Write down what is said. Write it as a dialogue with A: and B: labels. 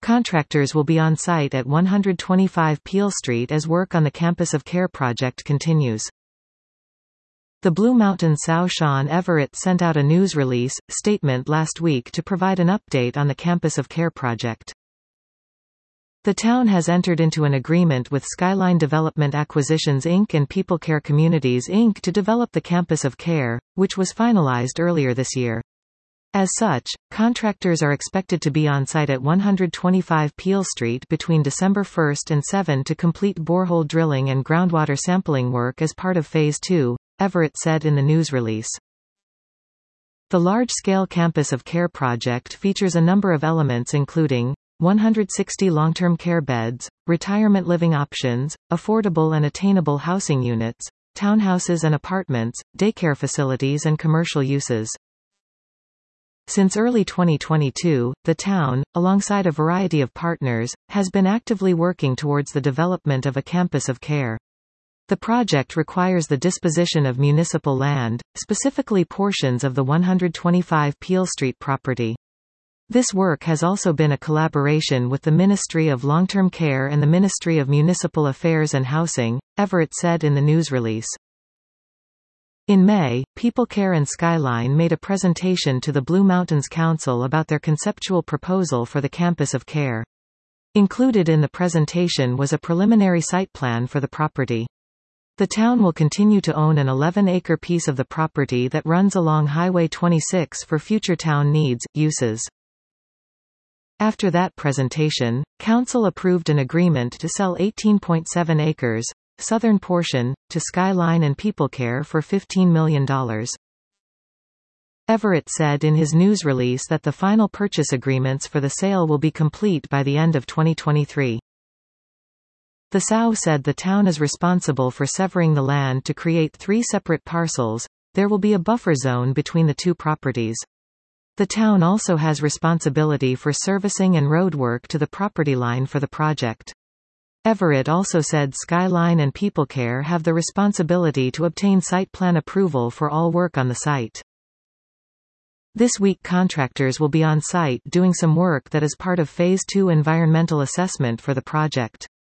A: Contractors will be on site at 125 Peel Street as work on the Campus of Care project continues. The Blue Mountain Sao Sean Everett sent out a news release statement last week to provide an update on the Campus of Care project. The town has entered into an agreement with Skyline Development Acquisitions Inc. and PeopleCare Communities Inc. to develop the Campus of Care, which was finalized earlier this year. As such, contractors are expected to be on site at 125 Peel Street between December 1 and 7 to complete borehole drilling and groundwater sampling work as part of Phase 2, Everett said in the news release. The large-scale Campus of Care project features a number of elements including 160 long-term care beds, retirement living options, affordable and attainable housing units, townhouses and apartments, daycare facilities and commercial uses. Since early 2022, the town, alongside a variety of partners, has been actively working towards the development of a Campus of Care. The project requires the disposition of municipal land, specifically portions of the 125 Peel Street property. This work has also been a collaboration with the Ministry of Long-Term Care and the Ministry of Municipal Affairs and Housing, Everett said in the news release. In May, PeopleCare and Skyline made a presentation to the Blue Mountains Council about their conceptual proposal for the Campus of Care. Included in the presentation was a preliminary site plan for the property. The town will continue to own an 11-acre piece of the property that runs along Highway 26 for future town needs, uses. After that presentation, Council approved an agreement to sell 18.7 acres, southern portion, to Skyline and PeopleCare for $15 million. Everett said in his news release that the final purchase agreements for the sale will be complete by the end of 2023. The SAO said the town is responsible for severing the land to create 3 separate parcels. There will be a buffer zone between the 2 properties. The town also has responsibility for servicing and road work to the property line for the project. Everett also said Skyline and PeopleCare have the responsibility to obtain site plan approval for all work on the site. This week contractors will be on site doing some work that is part of Phase 2 environmental assessment for the project.